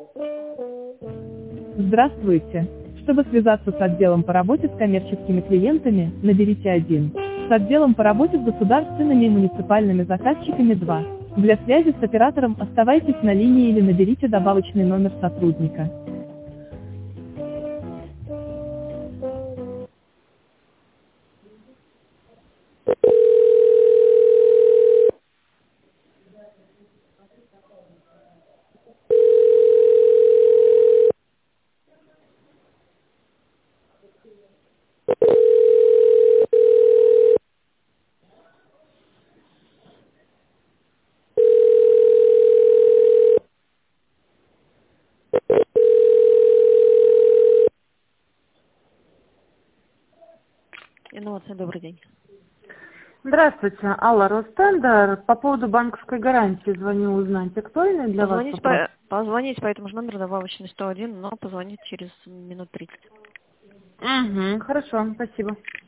Здравствуйте. Чтобы связаться с отделом по работе с коммерческими клиентами, наберите 1. С отделом по работе с государственными и муниципальными заказчиками 2. Для связи с оператором оставайтесь на линии или наберите добавочный номер сотрудника. Инновация, добрый день. Здравствуйте, Алла Ростендер. По поводу банковской гарантии звоню узнать, актуальный для вас вопрос? Позвоните по этому же номеру добавочный 101, но позвоните через минут 30. Угу, хорошо, спасибо.